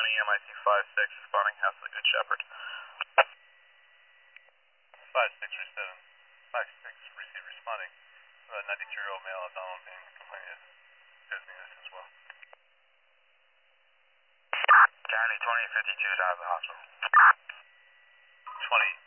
County, MIC 5-6, responding, House of the Good Shepherd. 5-6 receive, 5-6 receive, responding. 92-year-old male, abdominal pain, complaining is needed as well. County 2052 is out of the hospital. 20.